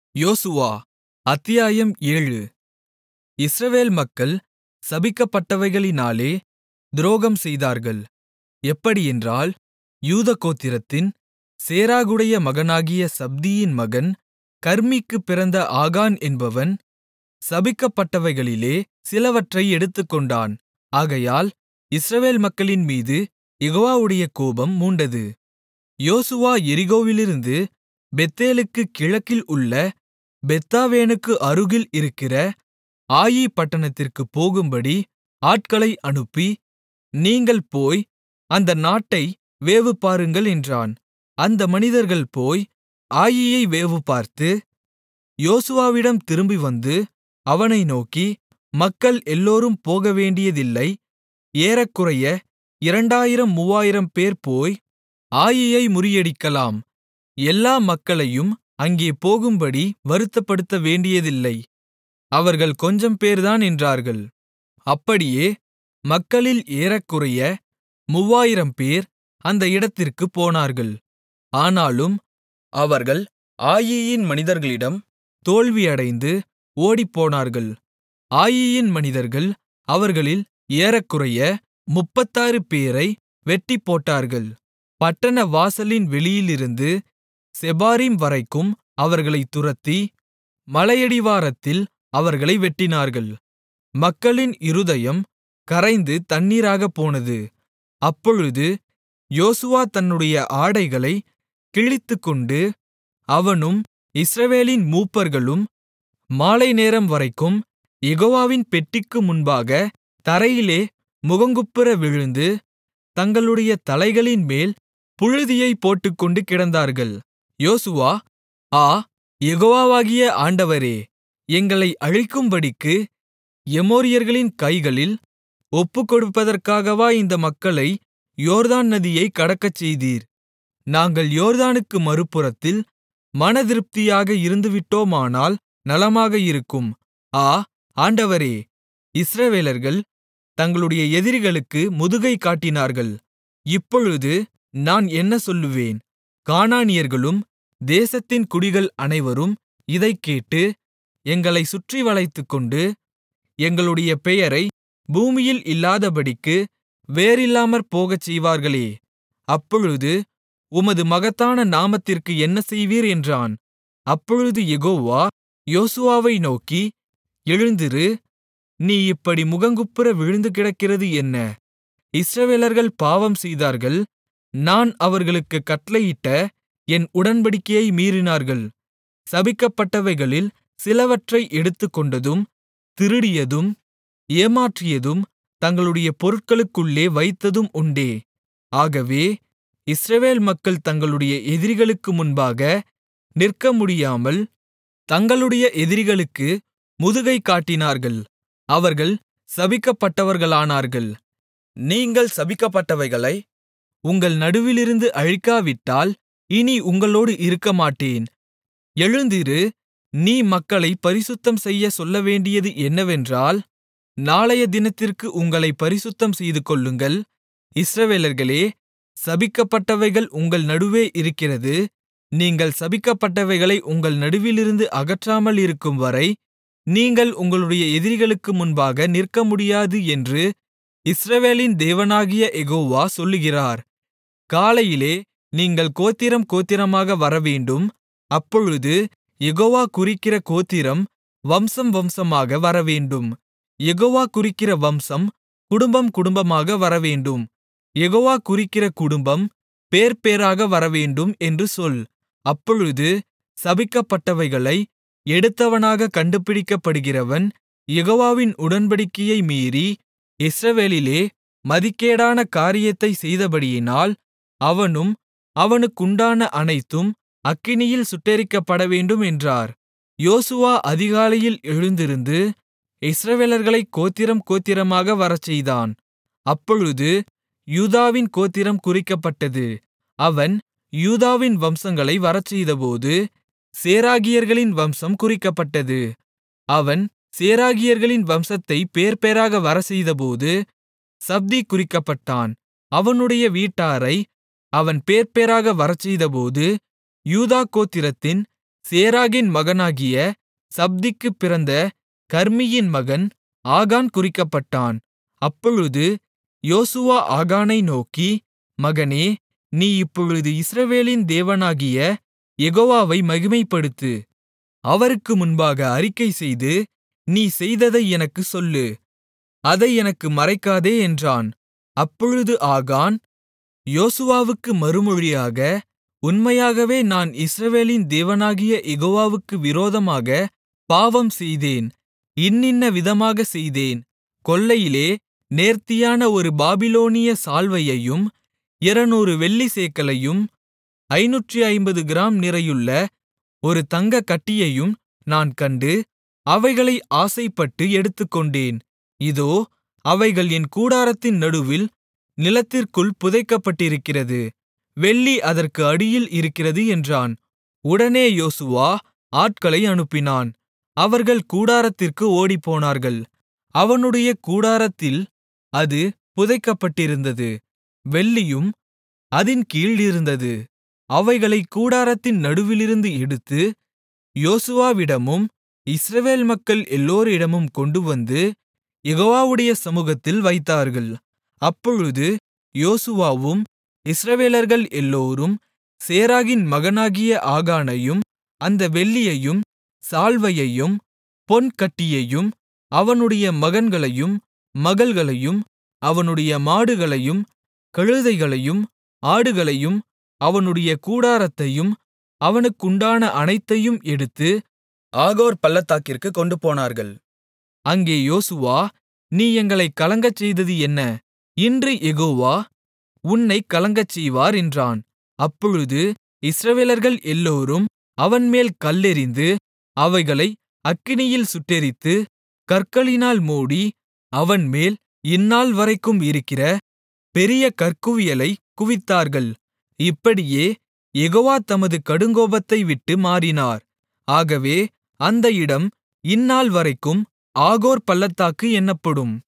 யோசுவா அத்தியாயம் 7. இஸ்ரவேல் மக்கள் சபிக்கப்பட்டவைகளினாலே துரோகம் செய்தார்கள். எப்படியென்றால், யூதா கோத்திரத்தின் சேராகுடைய மகனாகிய சப்தியின் மகன் கர்மீக்குப் பிறந்த ஆகான் என்பவன் சபிக்கப்பட்டவைகளிலே சிலவற்றை எடுத்துக்கொண்டான். ஆகையால் இஸ்ரவேல் மக்களின்மீது யெகோவாவுடைய கோபம் மூண்டது. யோசுவா எரிகோவிலிருந்து பெத்தேலுக்குக் கிழக்கில் உள்ள பெத்தாவேனுக்கு அருகில் இருக்கிற ஆயீ பட்டணத்திற்குப் போகும்படி ஆட்களை அனுப்பி, நீங்கள் போய் அந்த நாட்டை வேவுபாருங்கள் என்றான். அந்த மனிதர்கள் போய் ஆயீயை வேவுபார்த்து, யோசுவாவிடம் திரும்பி வந்து அவனை நோக்கி, மக்கள் எல்லோரும் போகவேண்டியதில்லை, ஏறக்குறைய 2000 3000 பேர் போய் ஆயீயை முறியடிக்கலாம், எல்லா மக்களையும் அங்கே போகும்படி வருத்தப்படுத்த வேண்டியதில்லை, அவர்கள் கொஞ்சம் பேர்தான் என்றார்கள். அப்படியே மக்களில் ஏறக்குறைய 3000 பேர் அந்த இடத்திற்குப் போனார்கள். ஆனாலும் அவர்கள் ஆயீயின் மனிதர்களிடம் தோல்வியடைந்து ஓடிப்போனார்கள். ஆயீயின் மனிதர்கள் அவர்களில் ஏறக்குறைய 36 பேரை வெட்டிப்போட்டார்கள். பட்டண வாசலின் வெளியிலிருந்து செபாரீம் வரைக்கும் அவர்களைத் துரத்தி, மலையடிவாரத்தில் அவர்களை வெட்டினார்கள். மக்களின் இருதயம் கரைந்து தண்ணீராகப் போனது. அப்பொழுது யோசுவா தன்னுடைய ஆடைகளைக் கிழித்துக்கொண்டு, அவனும் இஸ்ரவேலின் மூப்பர்களும் மாலைநேரம் வரைக்கும் யெகோவாவின் பெட்டிக்கு முன்பாக தரையிலே முகங்குப்புற விழுந்து, தங்களுடைய தலைகளின்மேல் புழுதியைப் போட்டுக்கொண்டு கிடந்தார்கள். யோசுவா, யெகோவாவாகிய ஆண்டவரே, எங்களை அழிக்கும்படிக்கு எமோரியர்களின் கைகளில் ஒப்புக்கொடுப்பதற்காகவா இந்த மக்களை யோர்தான் நதியைக் கடக்கச்செய்தீர்? நாங்கள் யோர்தானுக்கு மறுபுறத்தில் மனதிருப்தியாக இருந்துவிட்டோமானால் நலமாக இருக்கும். ஆண்டவரே, இஸ்ரவேலர்கள் தங்களுடைய எதிரிகளுக்கு முதுகை காட்டினார்கள். இப்பொழுது நான் என்ன சொல்லுவேன்? கானானியர்களும் தேசத்தின் குடிகள் அனைவரும் இதைக் கேட்டு, எங்களைச் சுற்றி வளைத்துக்கொண்டு, எங்களுடைய பெயரை பூமியில் இல்லாதபடிக்கு வேரில்லாமற் போகச் செய்வார்களே, அப்பொழுது உமது மகத்தான நாமத்திற்கு என்ன செய்வீர் என்றான். அப்பொழுது யெகோவா யோசுவாவை நோக்கி, எழுந்திரு, நீ இப்படி முகங்குப்புற விழுந்து கிடக்கிறது என்ன? இஸ்ரவேலர்கள் பாவம் செய்தார்கள், நான் அவர்களுக்குக் கட்டளையிட்ட என் உடன்படிக்கையை மீறினார்கள். சபிக்கப்பட்டவைகளில் சிலவற்றை எடுத்துக்கொண்டதும், திருடியதும், ஏமாற்றியதும், தங்களுடைய பொருட்களுக்குள்ளே வைத்ததும் உண்டே. ஆகவே இஸ்ரவேல் மக்கள் தங்களுடைய எதிரிகளுக்கு முன்பாக நிற்கமுடியாமல் தங்களுடைய எதிரிகளுக்கு முதுகை காட்டினார்கள். அவர்கள் சபிக்கப்பட்டவர்களானார்கள். நீங்கள் சபிக்கப்பட்டவைகளை உங்கள் நடுவிலிருந்து அழிக்காவிட்டால் இனி உங்களோடு இருக்கமாட்டேன். எழுந்திரு, நீ மக்களைப் பரிசுத்தம் செய்யச் சொல்லவேண்டியது என்னவென்றால், நாளைய தினத்திற்கு உங்களைப் பரிசுத்தம் செய்துகொள்ளுங்கள். இஸ்ரவேலர்களே, சபிக்கப்பட்டவைகள் உங்கள் நடுவே இருக்கிறது. நீங்கள் சபிக்கப்பட்டவைகளை உங்கள் நடுவிலிருந்து அகற்றாமல் இருக்கும்வரை நீங்கள் உங்களுடைய எதிரிகளுக்கு முன்பாக நிற்கமுடியாது என்று இஸ்ரவேலின் தேவனாகிய யெகோவா சொல்லுகிறார். காலையிலே நீங்கள் கோத்திரம் கோத்திரமாக வரவேண்டும். அப்பொழுது யெகோவா குறிக்கிற கோத்திரம் வம்சம் வம்சமாக வரவேண்டும். யெகோவா குறிக்கிற வம்சம் குடும்பம் குடும்பமாக வரவேண்டும். யெகோவா குறிக்கிற குடும்பம் பேர் பேராக வரவேண்டும் என்று சொல். அப்பொழுது சபிக்கப்பட்டவைகளை எடுத்தவனாக கண்டுபிடிக்கப்படுகிறவன் யெகோவாவின் உடன்படிக்கையை மீறி இஸ்ரவேலிலே மதிகேடான காரியத்தைச் செய்தபடியினால் அவனும் அவனுக்குண்டான அனைத்தும் அக்கினியில் சுட்டெரிக்கப்படவேண்டும் என்றார். யோசுவா அதிகாலையில் எழுந்திருந்து இஸ்ரவேலர்களைக் கோத்திரம் கோத்திரமாக வரச்செய்தான். அப்பொழுது யூதாவின் கோத்திரம் குறிக்கப்பட்டது. அவன் யூதாவின் வம்சங்களை வரச்செய்தபோது சேராகியர்களின் வம்சம் குறிக்கப்பட்டது. அவன் சேராகியர்களின் வம்சத்தைப் பேர்பேராக வரச்செய்தபோது சப்தி குறிக்கப்பட்டான். அவனுடைய வீட்டாரை அவன் பேர்பேராக வரச்செய்தபோது யூதா கோத்திரத்தின் சேராகின் மகனாகிய சப்திக்குப் பிறந்த கர்மீயின் மகன் ஆகான் குறிக்கப்பட்டான். அப்பொழுது யோசுவா ஆகானை நோக்கி, மகனே, நீ இப்பொழுது இஸ்ரவேலின் தேவனாகிய யெகோவாவை மகிமைப்படுத்து. அவருக்கு முன்பாக அறிக்கைசெய்து, நீ செய்ததை எனக்குச் சொல்லு. அதை எனக்கு மறைக்காதே என்றான். அப்பொழுது ஆகான் யோசுவாவுக்கு மறுமொழியாக, உண்மையாகவே நான் இஸ்ரவேலின் தேவனாகிய யெகோவாவுக்கு விரோதமாக பாவம் செய்தேன். இன்னின்ன விதமாகச் செய்தேன். கொள்ளையிலே நேர்த்தியான ஒரு பாபிலோனிய சால்வையையும் 200 வெள்ளிச் சேக்கலையும் 550 கிராம் நிறையுள்ள ஒரு தங்கக் கட்டியையும் நான் கண்டு, அவைகளை ஆசைப்பட்டு எடுத்துக்கொண்டேன். இதோ, அவைகள் என் கூடாரத்தின் நடுவில் நிலத்திற்குள் புதைக்கப்பட்டிருக்கிறது. வெள்ளி அதற்கு அடியில் இருக்கிறது என்றான். உடனே யோசுவா ஆட்களை அனுப்பினான். அவர்கள் கூடாரத்திற்கு ஓடிப்போனார்கள். அவனுடைய கூடாரத்தில் அது புதைக்கப்பட்டிருந்தது. வெள்ளியும் அதின் கீழ் இருந்தது. அவைகளைக் கூடாரத்தின் நடுவிலிருந்து எடுத்து யோசுவாவிடமும் இஸ்ரவேல் மக்கள் எல்லோரிடமும் கொண்டுவந்து யெகோவாவுடைய சமுகத்தில் வைத்தார்கள். அப்பொழுது யோசுவாவும் இஸ்ரவேலர்கள் எல்லோரும் சேராகின் மகனாகிய ஆகானையும் அந்த வெள்ளியையும் சால்வையையும் பொன்கட்டியையும் அவனுடைய மகன்களையும் மகள்களையும் அவனுடைய மாடுகளையும் கழுதைகளையும் ஆடுகளையும் அவனுடைய கூடாரத்தையும் அவனுக்குண்டான அனைத்தையும் எடுத்து ஆகோர் பள்ளத்தாக்கிற்கு கொண்டுபோனார்கள். அங்கே யோசுவா, நீ எங்களைக் கலங்கச்செய்தது என்ன? இன்று யெகோவா உன்னைக் கலங்கச்செய்வார் என்றான். அப்பொழுது இஸ்ரவேலர்கள் எல்லோரும் அவன்மேல் கல்லெறிந்து அவைகளை அக்கினியில் சுட்டெரித்து கற்களினால் மூடி அவன்மேல் இந்நாள் வரைக்கும் இருக்கிற பெரிய கற்குவியலைக் குவித்தார்கள். இப்படியே யெகோவா தமது கடுங்கோபத்தை விட்டு மாறினார். ஆகவே அந்த இடம் இந்நாள் வரைக்கும் ஆகோர் பள்ளத்தாக்கு என்னப்படும்.